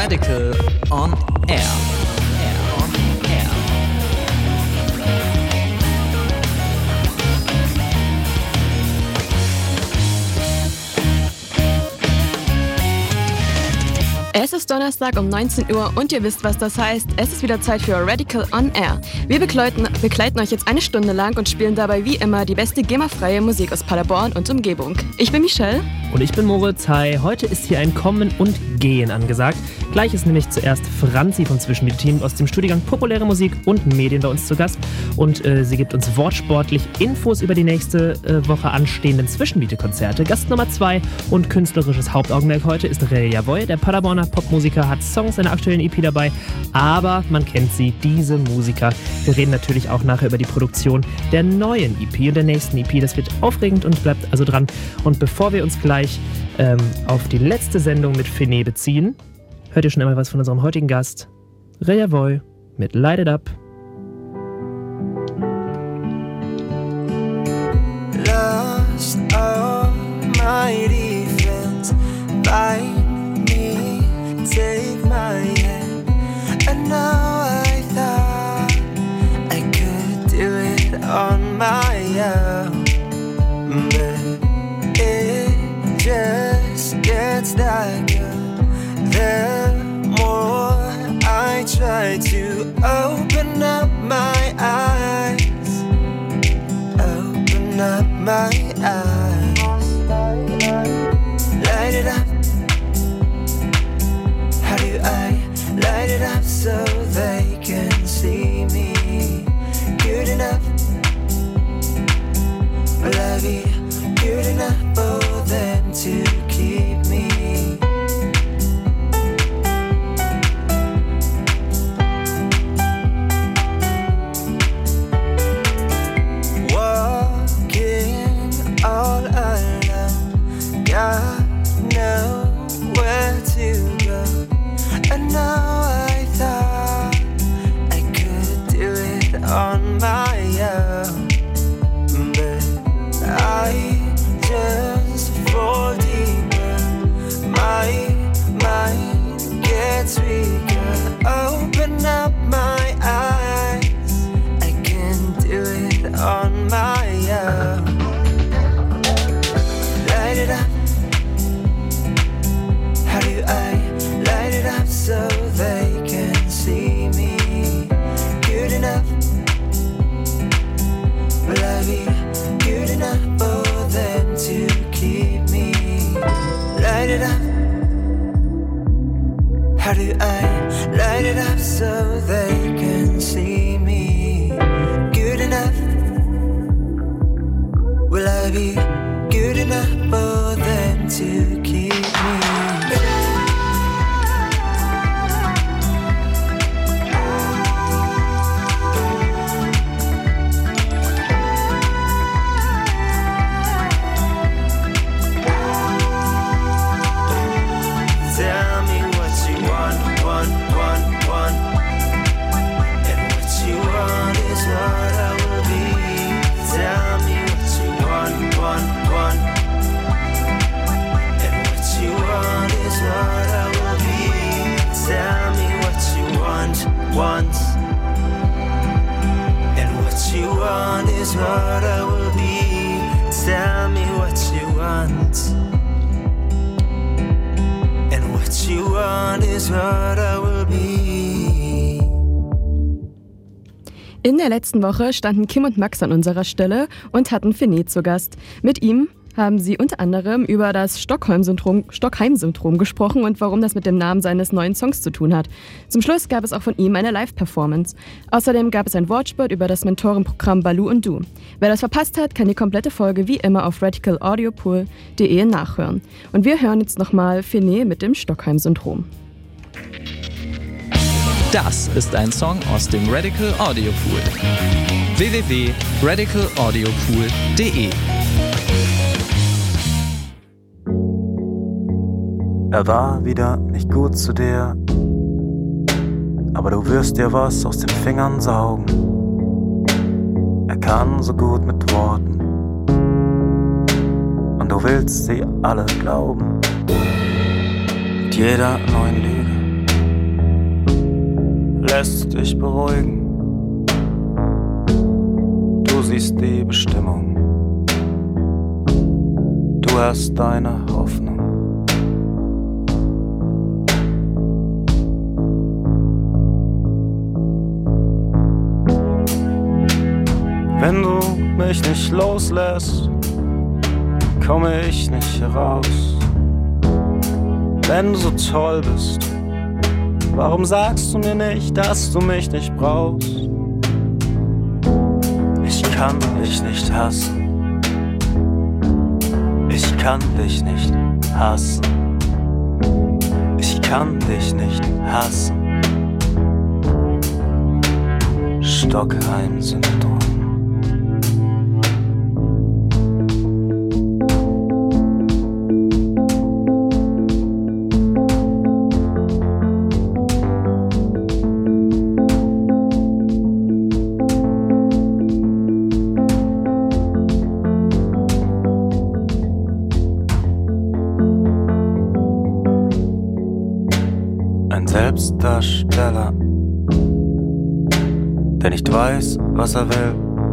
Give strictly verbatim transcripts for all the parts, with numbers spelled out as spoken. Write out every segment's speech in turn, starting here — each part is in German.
Radical on Air. Air on Air. Es ist Donnerstag um neunzehn Uhr und ihr wisst, was das heißt. Es ist wieder Zeit für Radical on Air. Wir begleiten, begleiten euch jetzt eine Stunde lang und spielen dabei wie immer die beste GEMA-freie Musik aus Paderborn und Umgebung. Ich bin Michelle. Und ich bin Moritz. Hi, heute ist hier ein Kommen und Gehen angesagt. Gleich ist nämlich zuerst Franzi vom Zwischenmiete-Team aus dem Studiengang Populäre Musik und Medien bei uns zu Gast. Und äh, sie gibt uns wortsportlich Infos über die nächste äh, Woche anstehenden Zwischenmiete-Konzerte. Gast Nummer zwei und künstlerisches Hauptaugenmerk heute ist Relja Voy. Der Paderborner Popmusiker hat Songs einer aktuellen E P dabei, aber man kennt sie, diese Musiker. Wir reden natürlich auch nachher über die Produktion der neuen E P und der nächsten E P. Das wird aufregend und bleibt also dran. Und bevor wir uns gleich ähm, auf die letzte Sendung mit Fene beziehen, hört ihr schon einmal was von unserem heutigen Gast, Relja Voy mit Light It Up. Lost all my defense, find me, take my hand. And now I thought I could do it on my own, but it just gets darker the more I try to open up my eyes, open up my eyes, light it up. How do I light it up so they can see me? Good enough, will I be good enough for them to keep me? All alone, got nowhere to go. And now I thought I could do it on my own, but I just fall deeper. My mind gets weaker. Open up my eyes, I can do it on my own. Light it up. How do I light it up so they can see me? Good enough, will I be good enough for them to keep me? Light it up. How do I light it up so they can see me? Good enough, will I be good enough for them to keep me? Tell me what you want, want, want, want, and what you want is what I will be. Tell me what you want, want, want, and what you want is what I will be. Tell me what you want, want, and what you want is what I will be. Tell me what you want, and what you want is what I will be. In der letzten Woche standen Kim und Max an unserer Stelle und hatten Fene zu Gast. Mit ihm haben sie unter anderem über das Stockholm-Syndrom, Stockheim-Syndrom gesprochen und warum das mit dem Namen seines neuen Songs zu tun hat. Zum Schluss gab es auch von ihm eine Live-Performance. Außerdem gab es ein Wortspiel über das Mentorenprogramm Baloo und Du. Wer das verpasst hat, kann die komplette Folge wie immer auf radical audio pool punkt de nachhören. Und wir hören jetzt nochmal Fene mit dem Stockheim-Syndrom. Das ist ein Song aus dem Radical Audio Pool. w w w punkt radical audio pool punkt de Er war wieder nicht gut zu dir, aber du wirst dir was aus den Fingern saugen. Er kann so gut mit Worten und du willst sie alle glauben. Mit jeder neuen Lüge lässt dich beruhigen. Du siehst die Bestimmung. Du hast deine Hoffnung. Wenn du mich nicht loslässt, komme ich nicht heraus. Wenn du so toll bist, warum sagst du mir nicht, dass du mich nicht brauchst? Ich kann dich nicht hassen. Ich kann dich nicht hassen. Ich kann dich nicht hassen. Stockheim-Syndrom. Selbstdarsteller, der nicht weiß, was er will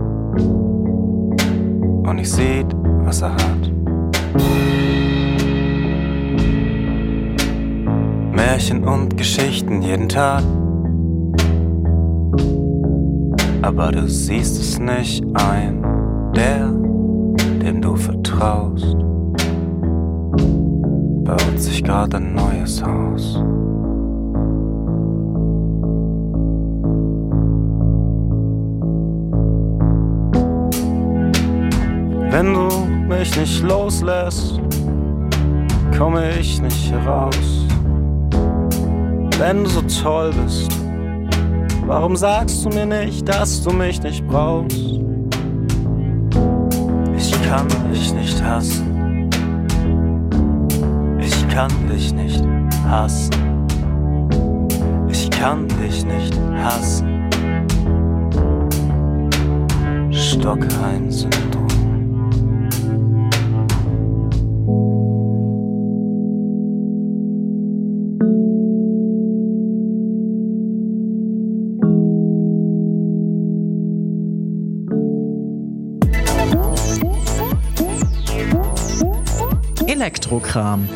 und nicht sieht, was er hat. Märchen und Geschichten jeden Tag, aber du siehst es nicht ein, der, dem du vertraust, baut sich gerade ein neues Haus. Wenn du mich nicht loslässt, komme ich nicht heraus. Wenn du so toll bist, warum sagst du mir nicht, dass du mich nicht brauchst? Ich kann dich nicht hassen. Ich kann dich nicht hassen. Ich kann dich nicht hassen. Stockheim-Syndrom. Elektrokram.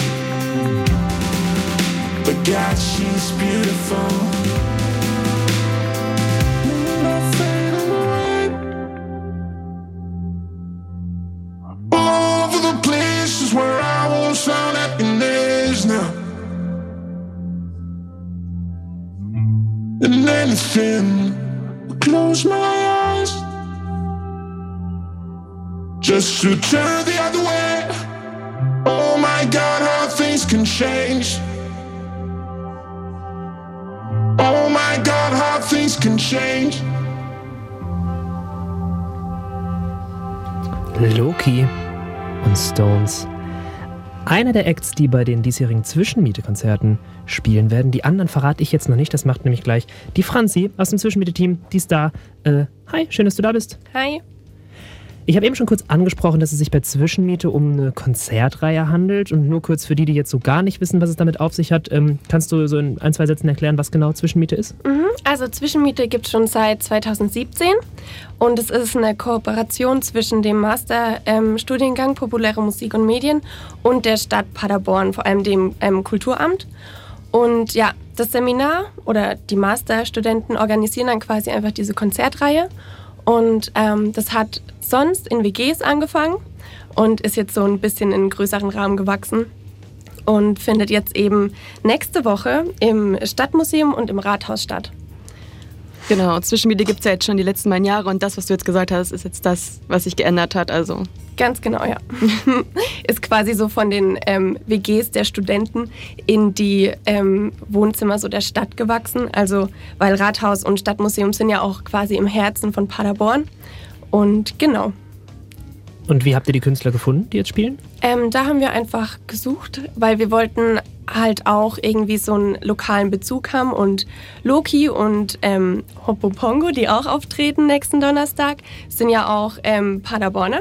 God, she's beautiful. the places where I won't sound happiness now. And anything will close my eyes just to turn the other way. Oh my God, how things can change. Oh my God, how things can change. Loki und Stones. Einer der Acts, die bei den diesjährigen Zwischenmiete-Konzerten spielen werden. Die anderen verrate ich jetzt noch nicht, das macht nämlich gleich die Franzi aus dem Zwischenmiete-Team. Die ist da. Äh, hi, schön, dass du da bist. Hi. Ich habe eben schon kurz angesprochen, dass es sich bei Zwischenmiete um eine Konzertreihe handelt. Und nur kurz für die, die jetzt so gar nicht wissen, was es damit auf sich hat, ähm, kannst du so in ein, zwei Sätzen erklären, was genau Zwischenmiete ist? Mhm. Also Zwischenmiete gibt es schon seit zweitausendsiebzehn und es ist eine Kooperation zwischen dem Masterstudiengang ähm, Populäre Musik und Medien und der Stadt Paderborn, vor allem dem ähm, Kulturamt. Und ja, das Seminar oder die Masterstudenten organisieren dann quasi einfach diese Konzertreihe. Und ähm, das hat sonst in W Gs angefangen und ist jetzt so ein bisschen in einen größeren Rahmen gewachsen und findet jetzt eben nächste Woche im Stadtmuseum und im Rathaus statt. Genau, Zwischenmiete gibt es ja jetzt schon die letzten beiden Jahre und das, was du jetzt gesagt hast, ist jetzt das, was sich geändert hat. Also ganz genau, ja. Ist quasi so von den ähm, W Gs der Studenten in die ähm, Wohnzimmer so der Stadt gewachsen. Also, weil Rathaus und Stadtmuseum sind ja auch quasi im Herzen von Paderborn. Und genau. Und wie habt ihr die Künstler gefunden, die jetzt spielen? Ähm, da haben wir einfach gesucht, weil wir wollten halt auch irgendwie so einen lokalen Bezug haben. Und Loki und ähm, Hopopongo, die auch auftreten nächsten Donnerstag, sind ja auch ähm, Paderborner.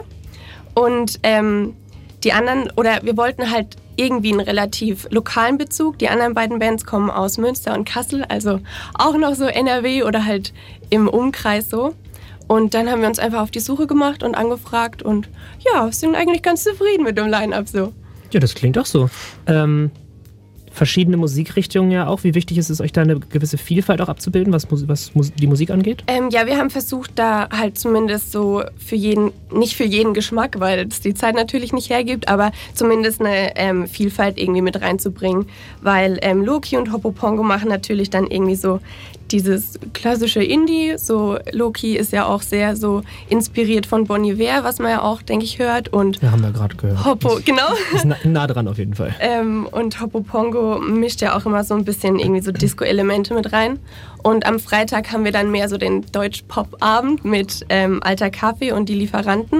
Und ähm, die anderen, oder wir wollten halt irgendwie einen relativ lokalen Bezug. Die anderen beiden Bands kommen aus Münster und Kassel, also auch noch so N R W oder halt im Umkreis so. Und dann haben wir uns einfach auf die Suche gemacht und angefragt und ja, sind eigentlich ganz zufrieden mit dem Line-Up so. Ja, das klingt auch so. Ähm, verschiedene Musikrichtungen ja auch. Wie wichtig ist es euch da eine gewisse Vielfalt auch abzubilden, was, was die Musik angeht? Ähm, ja, wir haben versucht, da halt zumindest so für jeden, nicht für jeden Geschmack, weil es die Zeit natürlich nicht hergibt, aber zumindest eine ähm, Vielfalt irgendwie mit reinzubringen, weil ähm, Loki und Hopopongo machen natürlich dann irgendwie so dieses klassische Indie, so Loki ist ja auch sehr so inspiriert von Bon Iver, was man ja auch, denke ich, hört. Und ja, haben wir gerade gehört. Hoppo, genau. Ist nah, nah dran auf jeden Fall. ähm, und Hopopongo mischt ja auch immer so ein bisschen irgendwie so Disco-Elemente mit rein. Und am Freitag haben wir dann mehr so den Deutsch-Pop-Abend mit ähm, Alter Kaffee und die Lieferanten,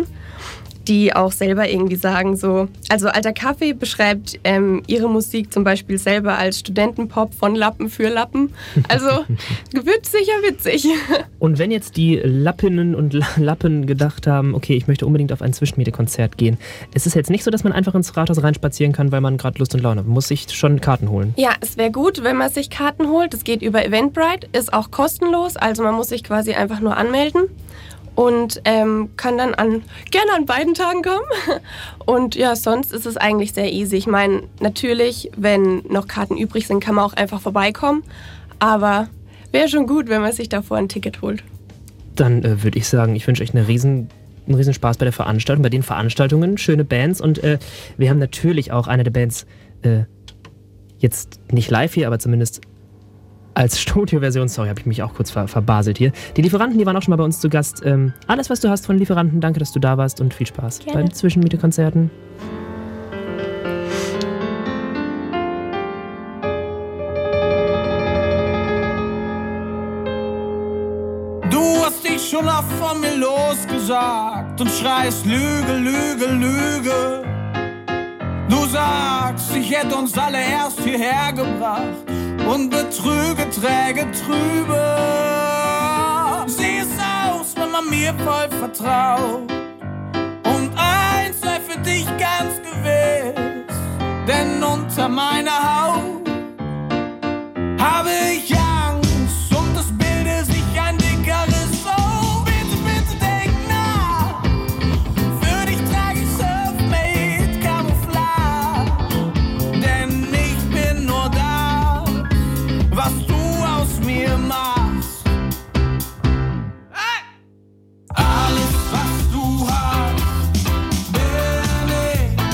die auch selber irgendwie sagen so, also Alter Kaffee beschreibt ähm, ihre Musik zum Beispiel selber als Studentenpop von Lappen für Lappen. Also wird sicher witzig. Und wenn jetzt die Lappinnen und Lappen gedacht haben, okay, ich möchte unbedingt auf ein Zwischenmiete-Konzert gehen, ist es jetzt nicht so, dass man einfach ins Rathaus reinspazieren kann, weil man gerade Lust und Laune hat? Man muss sich schon Karten holen. Ja, es wäre gut, wenn man sich Karten holt. Das geht über Eventbrite, ist auch kostenlos, also man muss sich quasi einfach nur anmelden. Und ähm, kann dann an, gerne an beiden Tagen kommen. Und ja, sonst ist es eigentlich sehr easy. Ich meine, natürlich, wenn noch Karten übrig sind, kann man auch einfach vorbeikommen. Aber wäre schon gut, wenn man sich davor ein Ticket holt. Dann äh, würde ich sagen, ich wünsche euch eine riesen, einen riesen Spaß bei der Veranstaltung, bei den Veranstaltungen, schöne Bands. Und äh, wir haben natürlich auch eine der Bands, äh, jetzt nicht live hier, aber zumindest als Studioversion, sorry, habe ich mich auch kurz ver- verbaselt hier. Die Lieferanten, die waren auch schon mal bei uns zu Gast. Ähm, alles, was du hast von Lieferanten, danke, dass du da warst und viel Spaß Gerne. bei den Zwischenmiete-Konzerten. Du hast dich schon oft von mir losgesagt und schreist Lüge, Lüge, Lüge. Du sagst, ich hätte uns alle erst hierher gebracht und betrüge, träge, trübe. Sieh es aus, wenn man mir voll vertraut. Und eins sei für dich ganz gewiss, denn unter meiner Haut habe ich Angst und es bilde sich ein dicker Riss. Oh, bitte, bitte denk nach. Für dich trage ich Selfmade Camouflage, denn ich bin nur da, was du aus mir machst. Hey! Alles, was du hast, bin ich.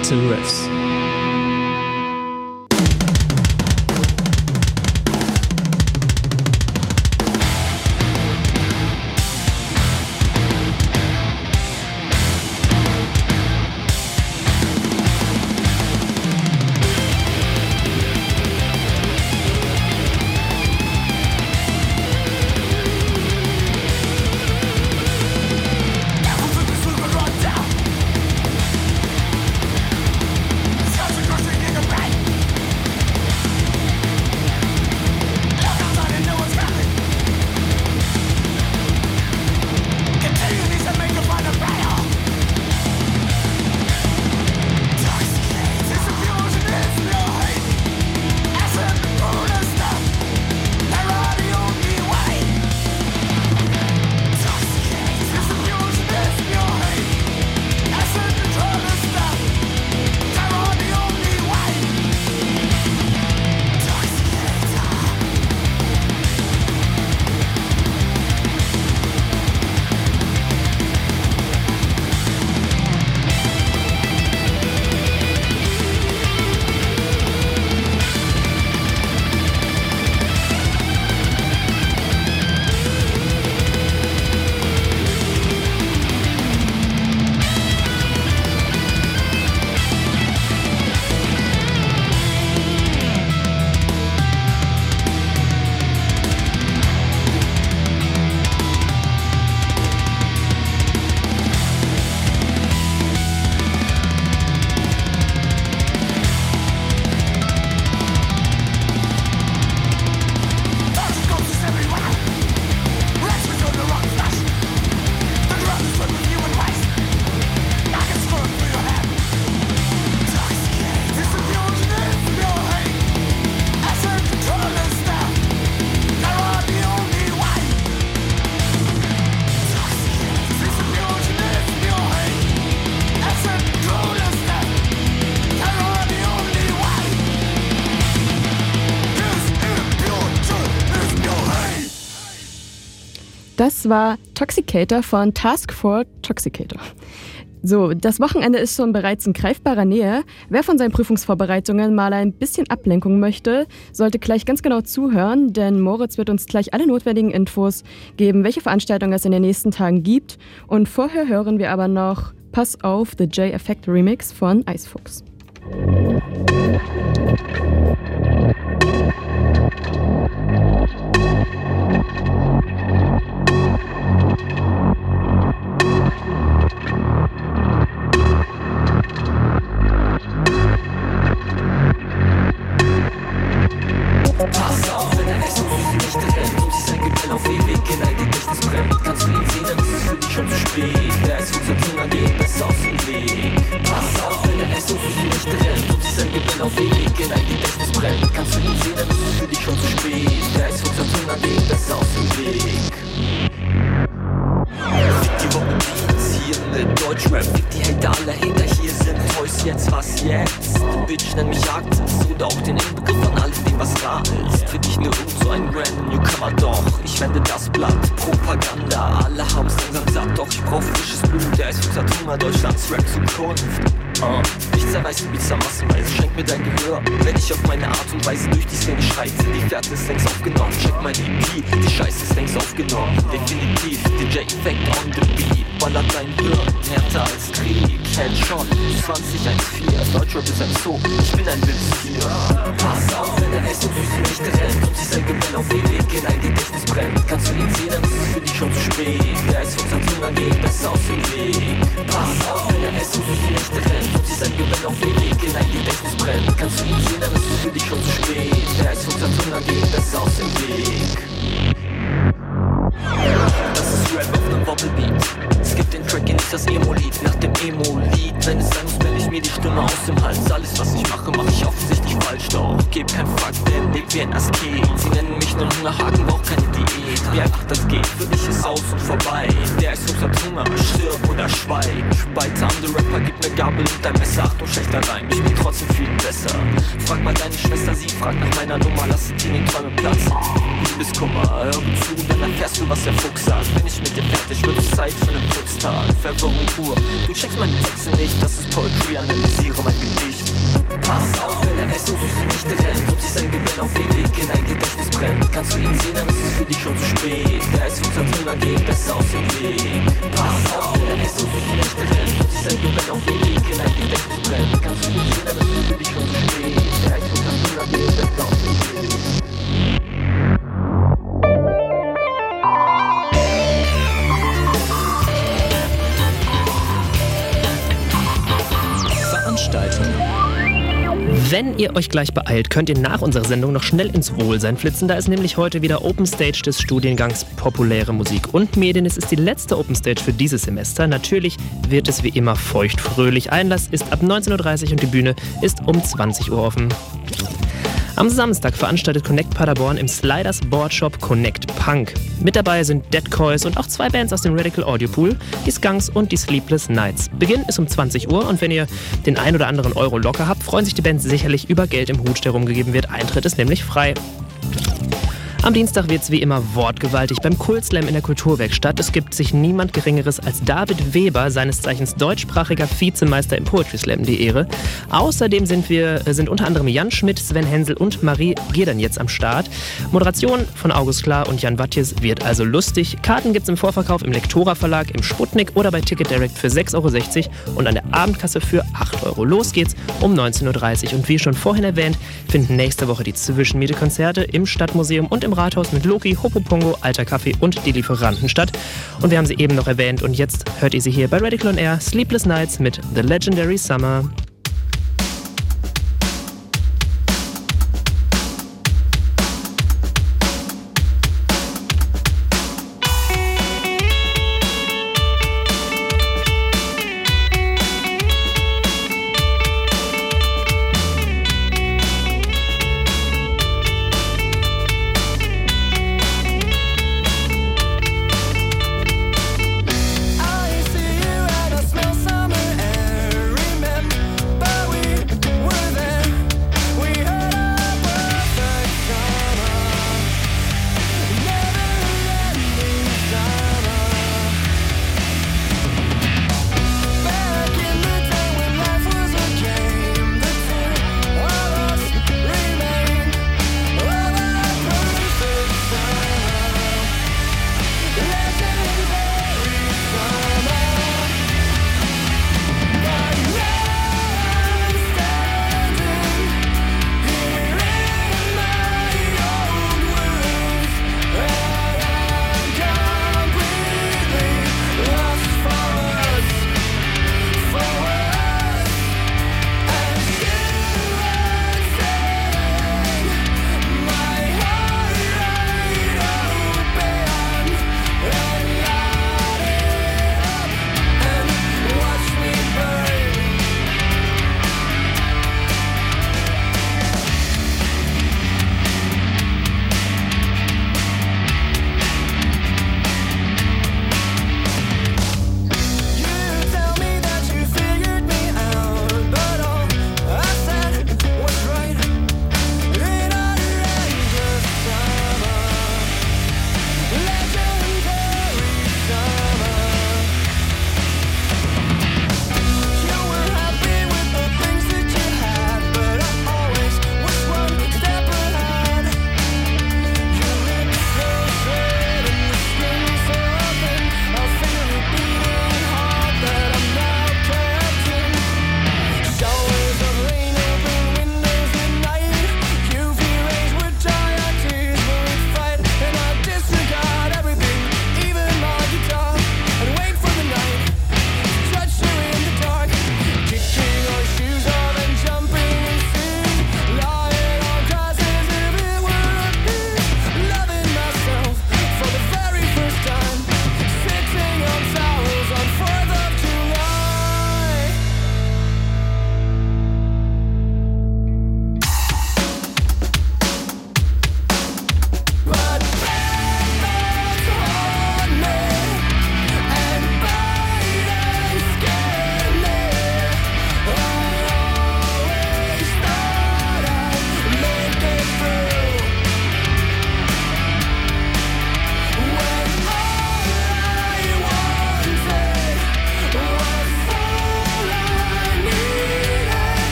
harte Riffs. Das war Toxicator von Task Force Toxicator. So, das Wochenende ist schon bereits in greifbarer Nähe. Wer von seinen Prüfungsvorbereitungen mal ein bisschen Ablenkung möchte, sollte gleich ganz genau zuhören, denn Moritz wird uns gleich alle notwendigen Infos geben, welche Veranstaltungen es in den nächsten Tagen gibt. Und vorher hören wir aber noch Pass auf, The J-Effect Remix von Eisfuchs. Ist längst aufgenommen, check mein E P, die Scheiße ist längst aufgenommen, definitiv, D J-Effect on the beat, ballert dein Hirn, härter als Krieg, Headshot, zwanzig eins vier, Deutschrap ist ein Zoo, ich bin ein wildes Tier. Pass auf, wenn der Essen für sie nicht rennt und sich sein Gewinn auf ewig in ein Gedächtnis brennt, kannst du ihn sehen, dann ist es für dich schon zu spät, der ist unser Zimmer, geht besser aus dem Weg. Pass auf, wenn der Essen für sie nicht rennt und sich sein Gewinn auf ewig in ein Gedächtnis brennt, kannst du ihn sehen, dann ist es für dich schon zu spät, der ist unser Zimmer, geht besser aus dem Weg. Das ist Rap auf nem Wobblebeat. Es gibt den Track, in ist das Emo-Lied. Nach dem Emo-Lied, wenn es sein muss, melde ich mir die Stimme aus dem Hals. Alles, was ich mache, mache ich offensichtlich falsch. Doch geb kein Fuck, denn lebt wie ein Asket. Sie nennen mich nur Hungerhaken, brauch keine Diät. Wie einfach das geht, für dich ist aus und vorbei. Der ist unser Hunger, stirb oder schweig. Weiter an der Rapper, gib mir Gabel und dein Messer. Achtung, schlechter Reim, ich bin trotzdem viel besser. Frag mal deine Schwester, sie fragt nach meiner Nummer, lass die in den Träume platzen. Liebeskummer. Hör gut zu, dann erfährst du, was der Fuchs sagt. Bin ich mit dir fertig, wird es Zeit für einen Putztag. Verwirrung pur, du checkst meine Texte nicht, das ist Poetry, analysiere mein Gedicht. Pass auf, wenn er weiß, so wie sie nicht rennt und sich sein Gewinn auf den Weg in ein Gedächtnis brennt. Kannst du ihn sehen, dann ist es für dich schon zu spät. Der ist unser Thema, geht besser aus dem Weg. Pass auf, wenn er weiß, so wie sie nicht rennt und sich sein Gewinn auf den Weg in ein Gedächtnis brennt. Kannst du ihn sehen, dann ist es für dich schon zu spät. Der ist unser Thema, geht besser aus dem Weg. Wenn ihr euch gleich beeilt, könnt ihr nach unserer Sendung noch schnell ins Wohlsein flitzen. Da ist nämlich heute wieder Open Stage des Studiengangs Populäre Musik und Medien. Es ist die letzte Open Stage für dieses Semester. Natürlich wird es wie immer feuchtfröhlich. Einlass ist ab neunzehn Uhr dreißig und die Bühne ist um zwanzig Uhr offen. Am Samstag veranstaltet Connect Paderborn im Sliders Boardshop Connect Punk. Mit dabei sind Dead Coys und auch zwei Bands aus dem Radical Audio Pool, die Skunks und die Sleepless Nights. Beginn ist um zwanzig Uhr und wenn ihr den ein oder anderen Euro locker habt, freuen sich die Bands sicherlich über Geld im Hut, der rumgegeben wird. Eintritt ist nämlich frei. Am Dienstag wird es wie immer wortgewaltig beim Kultslam in der Kulturwerkstatt. Es gibt sich niemand Geringeres als David Weber, seines Zeichens deutschsprachiger Vizemeister im Poetry Slam, die Ehre. Außerdem sind wir sind unter anderem Jan Schmidt, Sven Hensel und Marie Gedern jetzt am Start. Moderation von August Klar und Jan Wattjes wird also lustig. Karten gibt's im Vorverkauf im Lektora Verlag, im Sputnik oder bei Ticket Direct für sechs Euro sechzig und an der Abendkasse für acht Euro. Los geht's um neunzehn Uhr dreißig und wie schon vorhin erwähnt, finden nächste Woche die Zwischenmiete-Konzerte im Stadtmuseum und im Rathaus mit Loki, Hopopongo, Alter Kaffee und die Lieferanten statt. Und wir haben sie eben noch erwähnt und jetzt hört ihr sie hier bei Radical on Air, Sleepless Nights mit The Legendary Summer. I see you and I smell summer air. Remember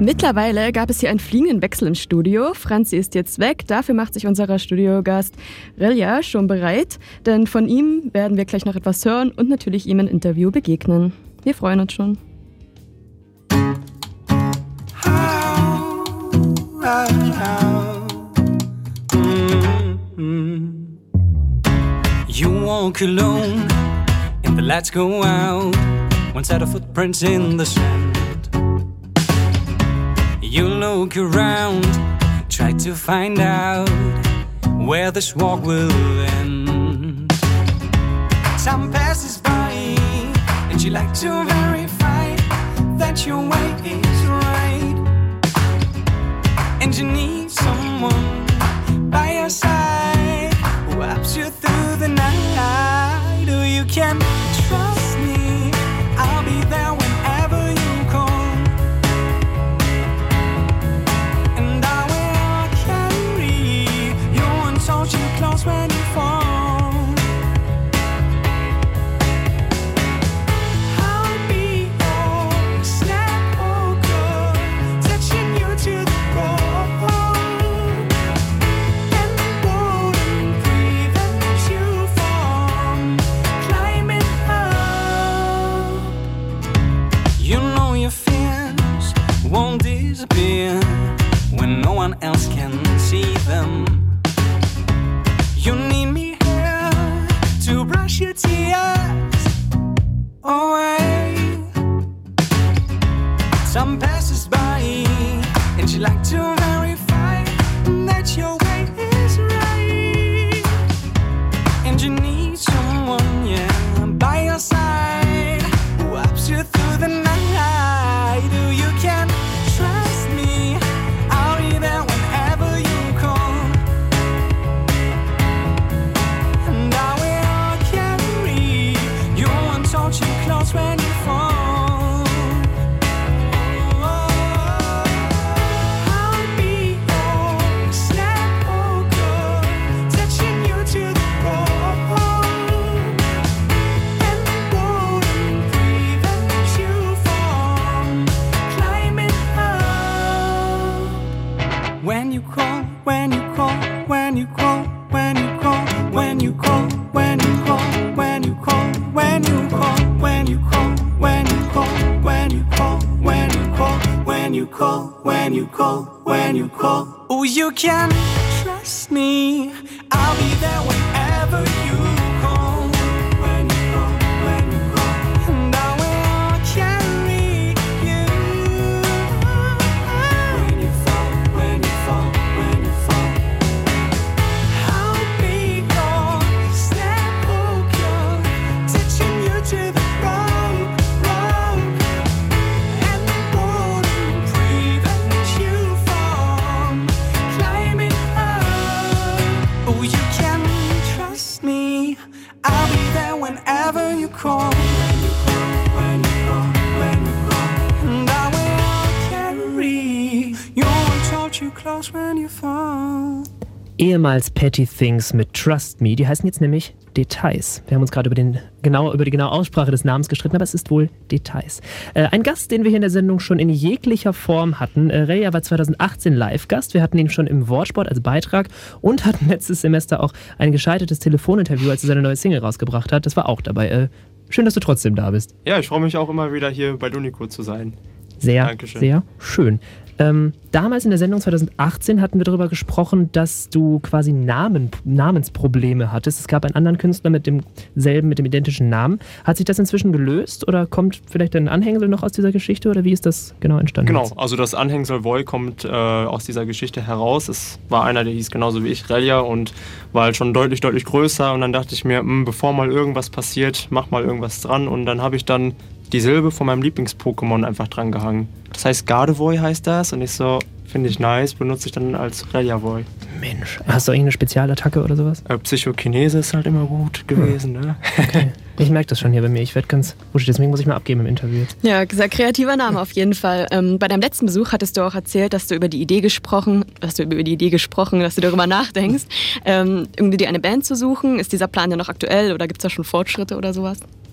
Mittlerweile gab es hier einen fliegenden Wechsel im Studio. Franzi ist jetzt weg, dafür macht sich unser Studiogast Relja schon bereit, denn von ihm werden wir gleich noch etwas hören und natürlich ihm ein Interview begegnen. Wir freuen uns schon. You walk alone and the lights go out. One set of footprints in the sand. You look around, try to find out where this walk will end. Time passes by and you like to verify that your way is right. And you need someone by your side who helps you through the night. Oh, you can trust me, I'll be there whenever you call. And I will carry you and hold you close when you fall. I'll be your snap or good, touching you to the core. And wouldn't prevent you from climbing up. You know your fears won't disappear when no one else can see them. You need me here to brush your tears away. Time passes by and you like to verify that your way is right. And you need someone, yeah, by your side who helps you through the night. Oh, you can trust me, I'll be there whenever you call. And I will carry you and hold you close when you fall. I'll be your snap or good, touching you to the core. And wouldn't prevent you from climbing up. When you call, when you call, when you call, when you call, when you call, when you call, when you call, when you call, when you call, when you call, when you call, when you call, when you call, when you call, when you call. Oh, you can trust me, I'll be there whenever you call. When you call, when you call, and I will carry you. When you fall, when you fall, when you fall, I'll be your snap hook, touching you to the rope, rope, and wouldn't prevent you from climbing up. Oh, you can trust me, I'll be there whenever you call. When you call, when you call, when you call, and I will carry you and hold you close when you fall. Ehemals Petty Things mit Trust Me, die heißen jetzt nämlich Details. Wir haben uns gerade über, den, genau, über die genaue Aussprache des Namens gestritten, aber es ist wohl Details. Äh, ein Gast, den wir hier in der Sendung schon in jeglicher Form hatten. Äh, Relja war zweitausendachtzehn Live-Gast. Wir hatten ihn schon im Wortsport als Beitrag und hatten letztes Semester auch ein gescheitertes Telefoninterview, als er seine neue Single rausgebracht hat. Das war auch dabei. Äh, schön, dass du trotzdem da bist. Ja, ich freue mich auch immer wieder hier bei Lunico zu sein. Sehr, Dankeschön. sehr schön. Ähm, damals in der Sendung zweitausendachtzehn hatten wir darüber gesprochen, dass du quasi Namen, Namensprobleme hattest. Es gab einen anderen Künstler mit demselben, mit dem identischen Namen. Hat sich das inzwischen gelöst oder kommt vielleicht ein Anhängsel noch aus dieser Geschichte oder wie ist das genau entstanden? Genau, jetzt? also das Anhängsel Voy kommt äh, aus dieser Geschichte heraus. Es war einer, der hieß genauso wie ich, Relja, und war halt schon deutlich, deutlich größer. Und dann dachte ich mir, mh, bevor mal irgendwas passiert, mach mal irgendwas dran. Und dann habe ich dann die Silbe von meinem Lieblings-Pokémon einfach dran gehangen. Das heißt Gardevoy heißt das und ich so, finde ich nice, benutze ich dann als Relja-Voy. Mensch, hast du irgendeine Spezialattacke oder sowas? Äh, Psychokinese ist halt immer gut gewesen, hm. ne? Okay. Ich merke das schon hier bei mir, ich werde ganz wuschig, deswegen muss ich mal abgeben im Interview jetzt. Ja, sehr kreativer Name auf jeden Fall. Ähm, bei deinem letzten Besuch hattest du auch erzählt, dass du über die Idee gesprochen, dass du über die Idee gesprochen, dass du darüber nachdenkst, ähm, irgendwie dir eine Band zu suchen. Ist dieser Plan ja noch aktuell oder gibt es da schon Fortschritte oder sowas?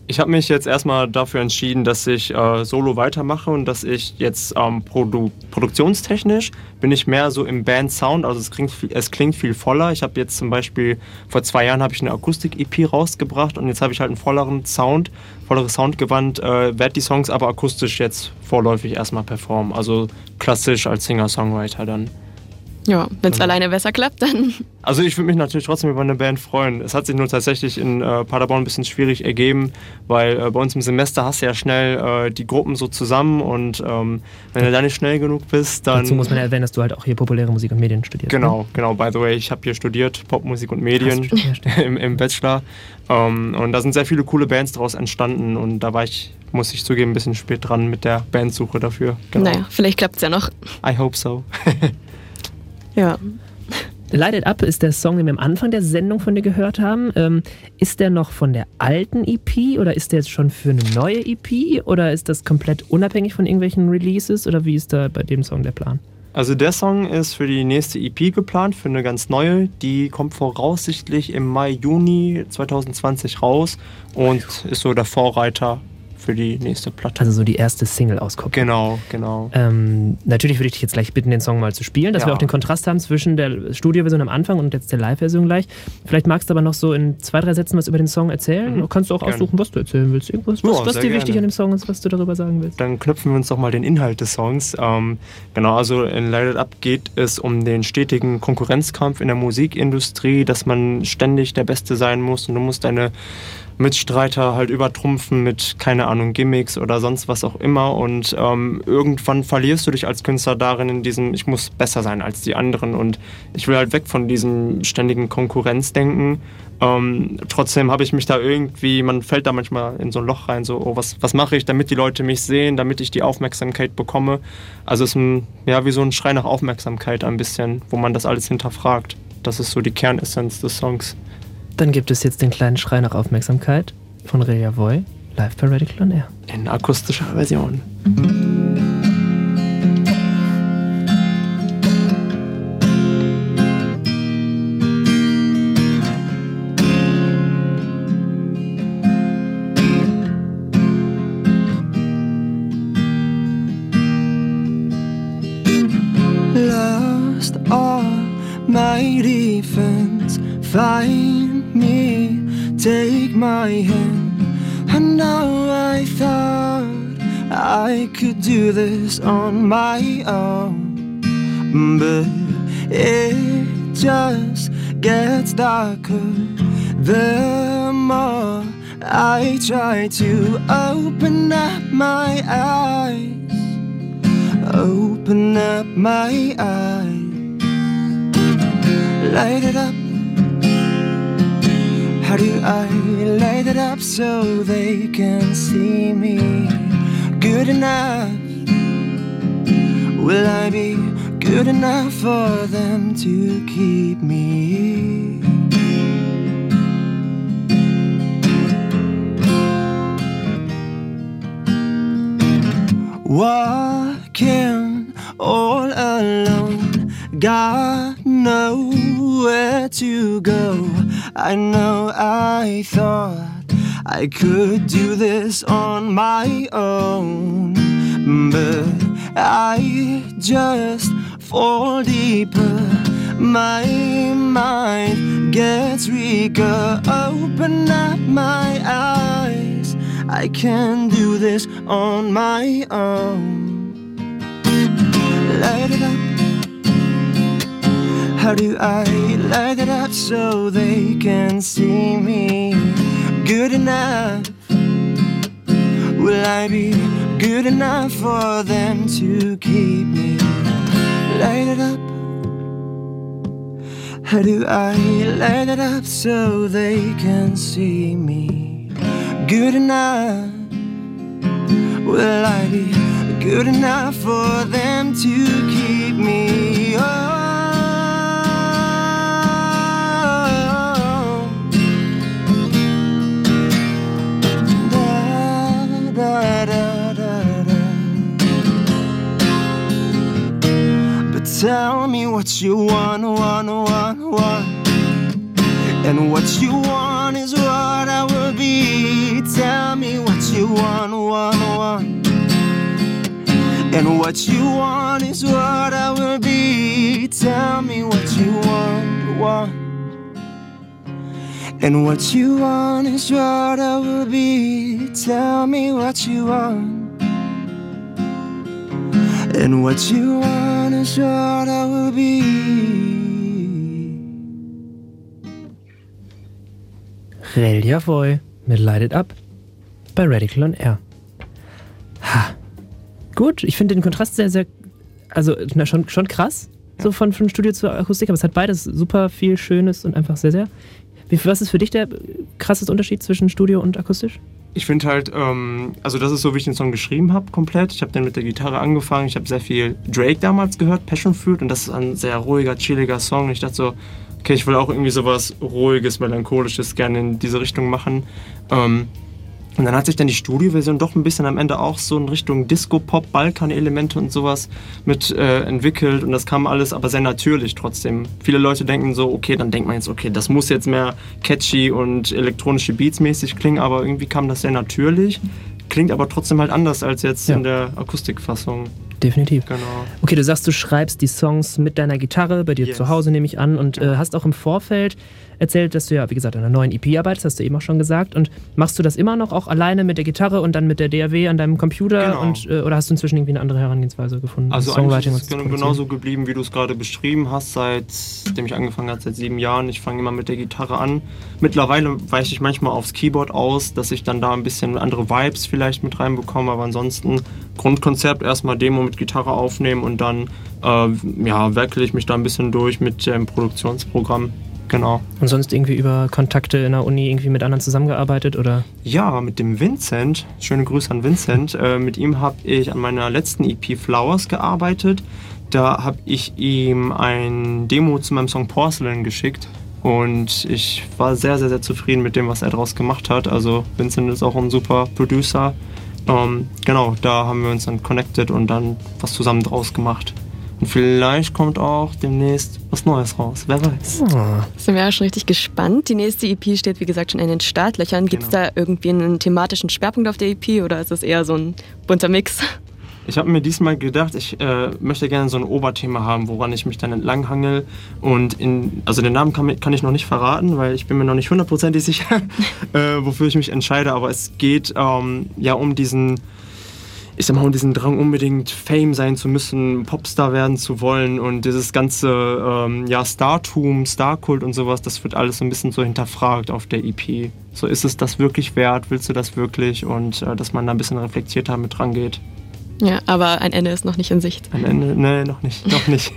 Ich habe mich jetzt erstmal dafür entschieden, dass ich äh, solo weitermache und dass ich jetzt ähm, produ- produktionstechnisch bin ich mehr so im Band-Sound, also es klingt, viel, es klingt viel voller. Ich habe jetzt zum Beispiel, vor zwei Jahren habe ich eine Akustik-E P rausgebracht und jetzt habe ich halt einen volleren Sound, volleres Soundgewand, äh, werde die Songs aber akustisch jetzt vorläufig erstmal performen, also klassisch als Singer-Songwriter dann. Ja, wenn es Ja. alleine besser klappt, dann. Also ich würde mich natürlich trotzdem über eine Band freuen. Es hat sich nur tatsächlich in äh, Paderborn ein bisschen schwierig ergeben, weil äh, bei uns im Semester hast du ja schnell äh, die Gruppen so zusammen und ähm, wenn du da nicht schnell genug bist, dann... Dazu muss man erwähnen, dass du halt auch hier populäre Musik und Medien studierst. Genau, Ne? genau. By the way, ich habe hier studiert, Popmusik und Medien Hast du- ja, stimmt. im, im Bachelor. Ähm, und da sind sehr viele coole Bands daraus entstanden und da war ich, muss ich zugeben, ein bisschen spät dran mit der Bandsuche dafür. Genau. Naja, vielleicht klappt es ja noch. I hope so. Ja. Light It Up ist der Song, den wir am Anfang der Sendung von dir gehört haben. Ähm, ist der noch von der alten E P oder ist der jetzt schon für eine neue E P oder ist das komplett unabhängig von irgendwelchen Releases oder wie ist da bei dem Song der Plan? Also der Song ist für die nächste E P geplant, für eine ganz neue. Die kommt voraussichtlich im Mai, Juni zwanzig zwanzig raus und ist so der Vorreiter für die nächste Platte. Also so die erste Single-Auskopplung. Genau, genau. Ähm, natürlich würde ich dich jetzt gleich bitten, den Song mal zu spielen, dass Ja. wir auch den Kontrast haben zwischen der Studioversion am Anfang und jetzt der Live-Version gleich. Vielleicht magst du aber noch so in zwei, drei Sätzen was über den Song erzählen. Mhm. Kannst du auch Gerne. aussuchen, was du erzählen willst. Irgendwas, was, Ja, was sehr dir wichtig gerne. an dem Song ist, was du darüber sagen willst. Dann knüpfen wir uns doch mal den Inhalt des Songs. Ähm, genau, also in Light It Up geht es um den stetigen Konkurrenzkampf in der Musikindustrie, dass man ständig der Beste sein muss und du musst deine Mitstreiter halt übertrumpfen mit, keine Ahnung, Gimmicks oder sonst was auch immer und ähm, irgendwann verlierst du dich als Künstler darin in diesem, ich muss besser sein als die anderen und ich will halt weg von diesem ständigen Konkurrenzdenken. Ähm, trotzdem habe ich mich da irgendwie, man fällt da manchmal in so ein Loch rein, so, oh, was, was mache ich, damit die Leute mich sehen, damit ich die Aufmerksamkeit bekomme. Also es ist ein, ja, wie so ein Schrei nach Aufmerksamkeit ein bisschen, wo man das alles hinterfragt. Das ist so die Kernessenz des Songs. Dann gibt es jetzt den kleinen Schrei nach Aufmerksamkeit von Relia Voy, live bei Radical on Air. In akustischer Version. Lost all my defense. Find me, take my hand. And now I thought I could do this on my own, but it just gets darker the more I try to open up my eyes, open up my eyes. Light it up. How do I light it up so they can see me? Good enough. Will I be good enough for them to keep me? Walking all alone, got nowhere to go. I know I thought I could do this on my own, but I just fall deeper. My mind gets weaker. Open up my eyes. I can do this on my own. Light it up. How do I light it up so they can see me? Good enough. Will I be good enough for them to keep me? Light it up. How do I light it up so they can see me? Good enough. Will I be good enough for them to keep me? Oh. Da, da, da, da. But tell me what you want, want, want, want. And what you want is what I will be. Tell me you want, want, want. And what you want is what I will be. Tell me what you want, want. And what you want is what I will be. Tell me what you want. And what you want is what I will be. Relja Voy mit Light It Up bei Radical on Air. Ha. Gut, ich finde den Kontrast sehr, sehr, also na, schon, schon krass, ja. So von, von Studio zur Akustik, aber es hat beides super viel Schönes und einfach sehr, sehr. Wie, was ist für dich der krasseste Unterschied zwischen Studio und akustisch? Ich finde halt, ähm, also das ist so, wie ich den Song geschrieben habe, komplett. Ich habe dann mit der Gitarre angefangen, ich habe sehr viel Drake damals gehört, Passion Fruit, und das ist ein sehr ruhiger, chilliger Song. Und ich dachte so, okay, ich will auch irgendwie sowas Ruhiges, Melancholisches gerne in diese Richtung machen. Ähm, Und dann hat sich dann die Studioversion doch ein bisschen am Ende auch so in Richtung Disco-Pop, Balkan-Elemente und sowas mit äh, entwickelt. Und das kam alles aber sehr natürlich trotzdem. Viele Leute denken so, okay, dann denkt man jetzt, okay, das muss jetzt mehr catchy und elektronische Beats mäßig klingen, aber irgendwie kam das sehr natürlich. Klingt aber trotzdem halt anders als jetzt ja. in der Akustikfassung. Definitiv. Genau. Okay, du sagst, du schreibst die Songs mit deiner Gitarre, bei dir yes. zu Hause nehme ich an, und äh, hast auch im Vorfeld erzählt, dass du ja, wie gesagt, an einer neuen E P arbeitest, hast du eben auch schon gesagt. Und machst du das immer noch auch alleine mit der Gitarre und dann mit der D A W an deinem Computer? Genau. Und, äh, oder hast du inzwischen irgendwie eine andere Herangehensweise gefunden? Also eigentlich ist es genauso geblieben, wie du es gerade beschrieben hast, seitdem ich angefangen habe, seit sieben Jahren. Ich fange immer mit der Gitarre an. Mittlerweile weiche ich manchmal aufs Keyboard aus, dass ich dann da ein bisschen andere Vibes vielleicht mit reinbekomme, aber ansonsten Grundkonzept erstmal Demo mit Gitarre aufnehmen und dann äh, ja, werkele ich mich da ein bisschen durch mit dem Produktionsprogramm. Genau. Und sonst irgendwie über Kontakte in der Uni irgendwie mit anderen zusammengearbeitet, oder? Ja, mit dem Vincent. Schöne Grüße an Vincent. Äh, mit ihm habe ich an meiner letzten E P Flowers gearbeitet. Da habe ich ihm ein Demo zu meinem Song Porcelain geschickt. Und ich war sehr, sehr, sehr zufrieden mit dem, was er daraus gemacht hat. Also Vincent ist auch ein super Producer. Ähm, genau, da haben wir uns dann connected und dann was zusammen draus gemacht. Und vielleicht kommt auch demnächst was Neues raus, wer weiß. Oh. Sind wir ja schon richtig gespannt. Die nächste E P steht, wie gesagt, schon in den Startlöchern. Gibt es genau. da irgendwie einen thematischen Schwerpunkt auf der E P oder ist es eher so ein bunter Mix? Ich habe mir diesmal gedacht, ich äh, möchte gerne so ein Oberthema haben, woran ich mich dann entlanghangel. Und in, also den Namen kann, kann ich noch nicht verraten, weil ich bin mir noch nicht hundertprozentig sicher, äh, wofür ich mich entscheide. Aber es geht ähm, ja um diesen... ich sag mal, um diesen Drang unbedingt Fame sein zu müssen, Popstar werden zu wollen und dieses ganze ähm, ja, Startum, Starkult und sowas, das wird alles so ein bisschen so hinterfragt auf der E P. So, ist es das wirklich wert? Willst du das wirklich? Und äh, dass man da ein bisschen reflektierter mit dran geht. Ja, aber ein Ende ist noch nicht in Sicht. Ein Ende? Nee, noch nicht. Noch nicht.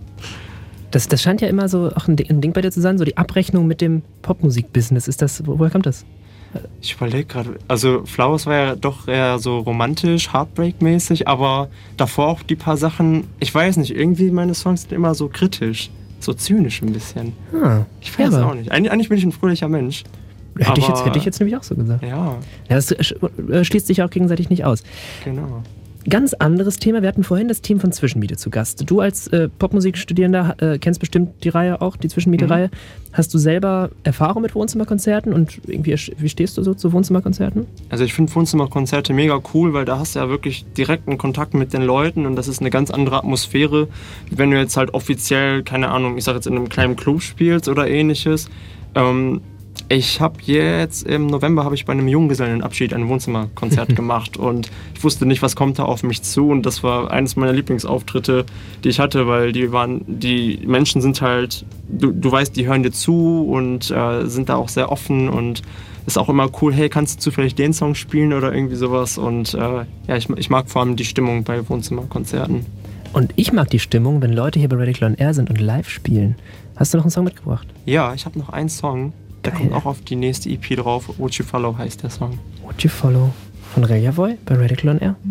das, das scheint ja immer so auch ein Ding bei dir zu sein, so die Abrechnung mit dem Popmusik-Business. Ist das, woher kommt das? Ich überlege gerade, also Flowers war ja doch eher so romantisch, Heartbreak-mäßig, aber davor auch die paar Sachen, ich weiß nicht, irgendwie meine Songs sind immer so kritisch, so zynisch ein bisschen. Ah, ich weiß ja, auch nicht. Eig- eigentlich bin ich ein fröhlicher Mensch. Hätte ich, jetzt, hätte ich jetzt nämlich auch so gesagt. Ja. Ja, das schließt sich auch gegenseitig nicht aus. Genau. Ganz anderes Thema. Wir hatten vorhin das Team von Zwischenmiete zu Gast. Du als äh, Popmusikstudierender äh, kennst bestimmt die Reihe auch, die Zwischenmiete-Reihe. Mhm. Hast du selber Erfahrung mit Wohnzimmerkonzerten und irgendwie, wie stehst du so zu Wohnzimmerkonzerten? Also ich finde Wohnzimmerkonzerte mega cool, weil da hast du ja wirklich direkten Kontakt mit den Leuten und das ist eine ganz andere Atmosphäre, wenn du jetzt halt offiziell, keine Ahnung, ich sag jetzt in einem kleinen Club spielst oder ähnliches. Ähm, Ich habe jetzt im November habe ich bei einem Junggesellenabschied ein Wohnzimmerkonzert gemacht und ich wusste nicht, was kommt da auf mich zu und das war eines meiner Lieblingsauftritte, die ich hatte, weil die waren, die Menschen sind halt, du, du weißt, die hören dir zu und äh, sind da auch sehr offen und ist auch immer cool, hey, kannst du zufällig den Song spielen oder irgendwie sowas und äh, ja, ich, ich mag vor allem die Stimmung bei Wohnzimmerkonzerten. Und ich mag die Stimmung, wenn Leute hier bei Radical on Air sind und live spielen. Hast du noch einen Song mitgebracht? Ja, ich habe noch einen Song. Der Geil. kommt auch auf die nächste E P drauf. What You Follow heißt der Song. What You Follow von Relja Voy bei Radical on Air.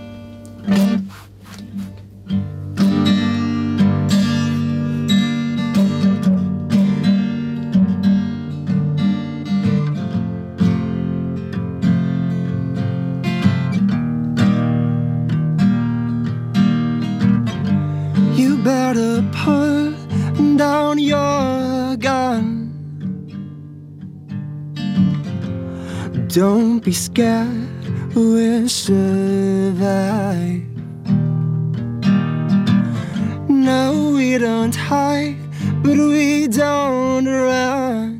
You better put down your gun. Don't be scared we'll survive. No, we don't hide, but we don't run.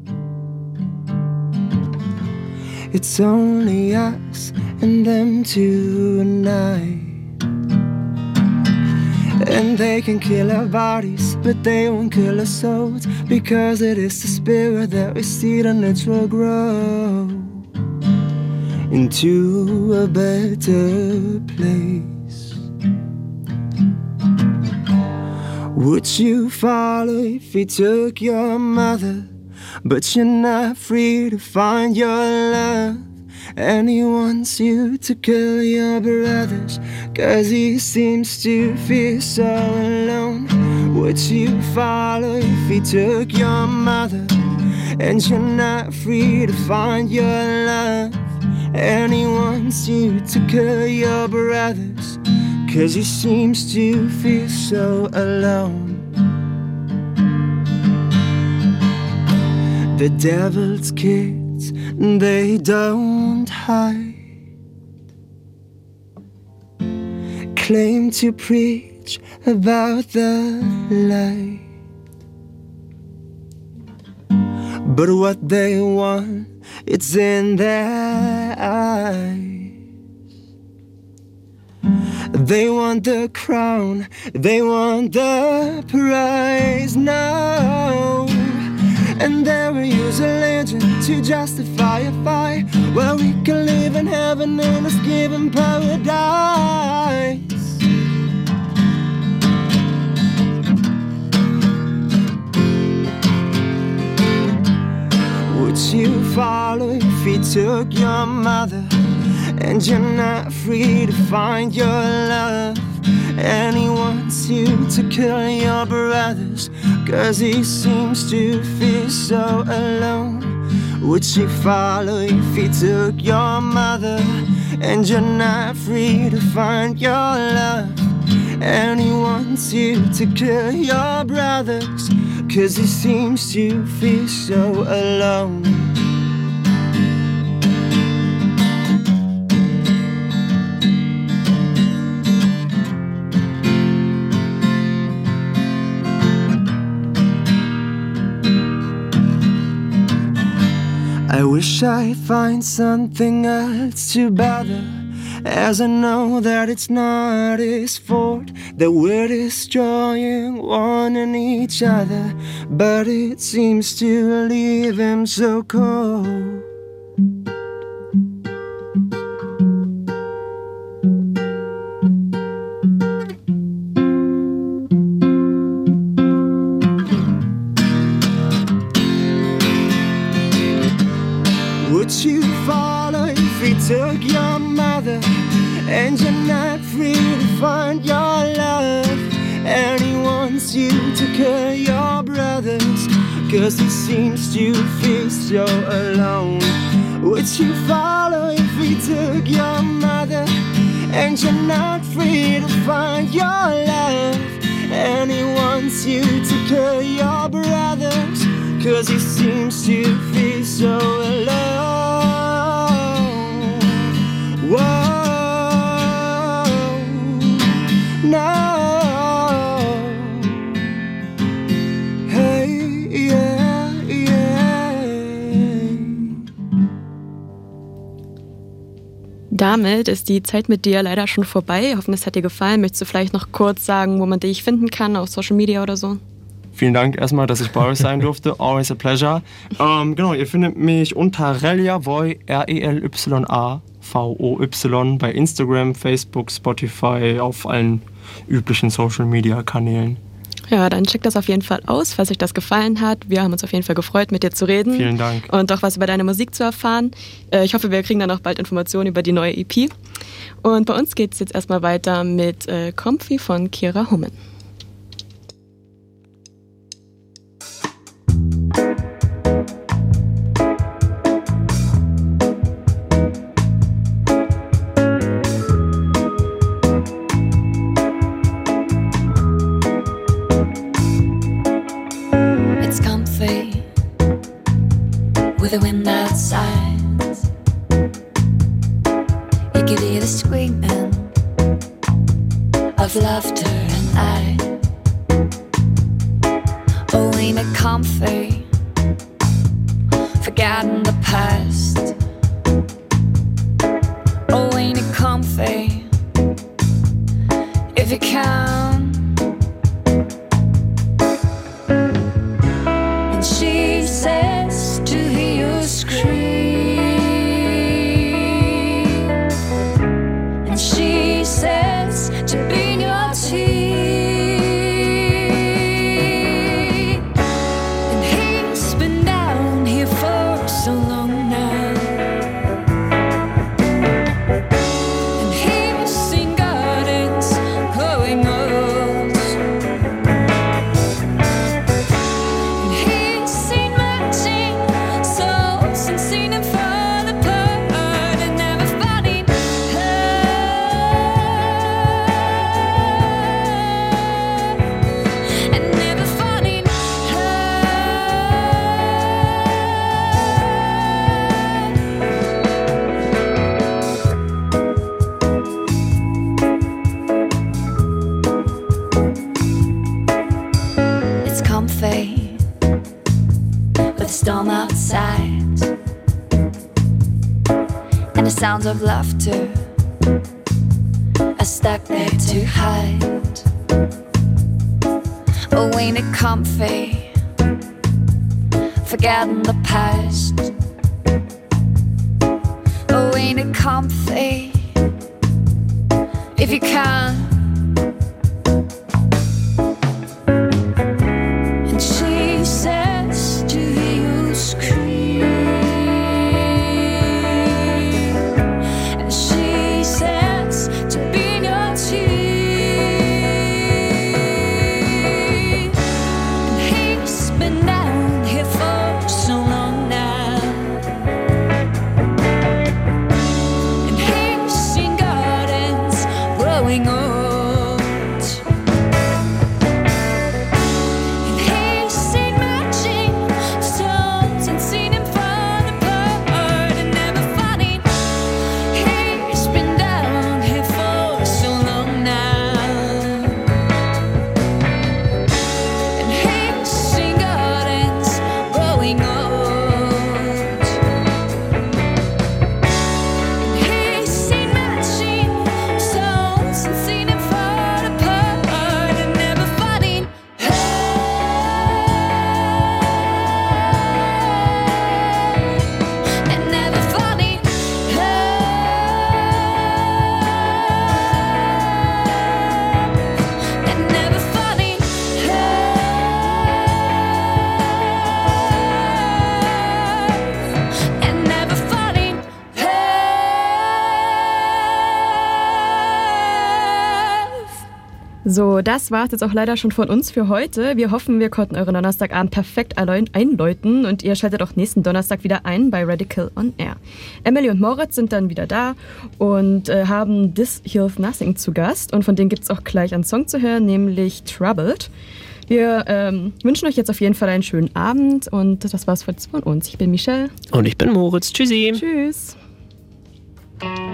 It's only us and them tonight. And they can kill our bodies, but they won't kill our souls, because it is the spirit that we see the natural grow into a better place. Would you follow if he took your mother? But you're not free to find your love. And he wants you to kill your brothers, 'cause he seems to feel so alone. Would you follow if he took your mother? And you're not free to find your love. And he wants you to kill your brothers, 'cause he seems to feel so alone. The devil's kids, they don't hide. Claim to preach about the light, but what they want, it's in their eyes. They want the crown, they want the prize now. And they will use a legend to justify a fight, where we can live in heaven in this given paradise. Would you follow if he took your mother? And you're not free to find your love. And he wants you to kill your brothers, 'cause he seems to feel so alone. Would you follow if he took your mother? And you're not free to find your love. And he wants you to kill your brothers, 'cause he seems to feel so alone. I wish I'd find something else to bother, as I know that it's not his fault that we're destroying one and each other, but it seems to leave him so cold. Would you follow if he took your mother? And you're not free to find your love. And he wants you to kill your brothers, 'cause he seems to feel so alone. Would you follow if he took your mother? And you're not free to find your love. And he wants you to kill your brothers, 'cause he seems to feel so alone. Whoa, no. Hey, yeah, yeah. Damit ist die Zeit mit dir leider schon vorbei. Wir hoffen, es hat dir gefallen. Möchtest du vielleicht noch kurz sagen, wo man dich finden kann, auf Social Media oder so? Vielen Dank erstmal, dass ich bei euch sein durfte. Always a pleasure. Ähm, genau, ihr findet mich unter Relya Voy, R E L Y A V O Y, bei Instagram, Facebook, Spotify, auf allen üblichen Social-Media-Kanälen. Ja, dann check das auf jeden Fall aus, falls euch das gefallen hat. Wir haben uns auf jeden Fall gefreut, mit dir zu reden. Vielen Dank. Und auch was über deine Musik zu erfahren. Ich hoffe, wir kriegen dann auch bald Informationen über die neue E P. Und bei uns geht es jetzt erstmal weiter mit äh, Comfy von Kira Hummen. The wind outside, of laughter and I. Oh, ain't it comfy, forgetting the past. Oh, ain't it comfy, if you can. And she says to hear you scream, and she says to be in your tea. And he's been down here for so long now, and he's seen gardens growing old, and he's seen matching souls and seen them fall apart and never finding and never finding It's comfy with the storm outside and the sounds of laughter are stuck there to hide. Oh, ain't it comfy, forgetting the past. Oh, ain't it comfy, if you can. And she says to hear you scream, and she says to be in your tea. And he's been down here for so long now, and he's seen gardens growing old, and he's seen matching souls and seen him fall apart and never finding. He's been down here for so long now, and he's seen gardens growing old, and he's seen matching souls and seen him fall apart and never finding and never finding and never finding and never finding So, das war's jetzt auch leider schon von uns für heute. Wir hoffen, wir konnten euren Donnerstagabend perfekt allein einläuten und ihr schaltet auch nächsten Donnerstag wieder ein bei Radical on Air. Emily und Moritz sind dann wieder da und äh, haben This Heals Nothing zu Gast und von denen gibt's auch gleich einen Song zu hören, nämlich Troubled. Wir ähm, wünschen euch jetzt auf jeden Fall einen schönen Abend und das war's von uns. Ich bin Michelle. Und ich bin Moritz. Tschüssi. Tschüss.